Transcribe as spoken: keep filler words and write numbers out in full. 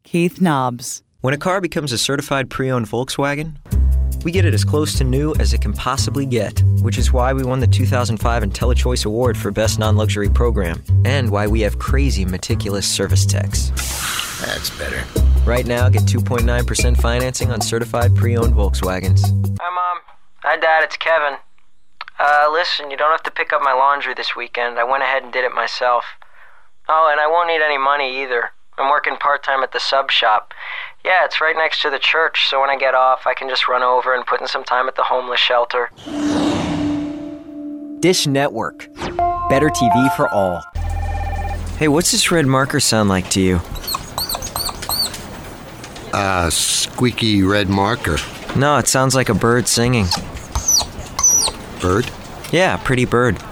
Keith Nobbs. When a car becomes a certified pre-owned Volkswagen, we get it as close to new as it can possibly get, which is why we won the two thousand five IntelliChoice Award for Best Non-Luxury Program, and why we have crazy meticulous service techs. That's better. Right now, get two point nine percent financing on certified pre-owned Volkswagens. Hi, Mom. Hi, Dad. It's Kevin. Uh, listen, you don't have to pick up my laundry this weekend. I went ahead and did it myself. Oh, and I won't need any money either. I'm working part-time at the sub shop. Yeah, it's right next to the church, so when I get off, I can just run over and put in some time at the homeless shelter. Dish Network. Better T V for all. Hey, what's this red marker sound like to you? Uh, squeaky red marker. No, it sounds like a bird singing. Bird? Yeah, pretty bird.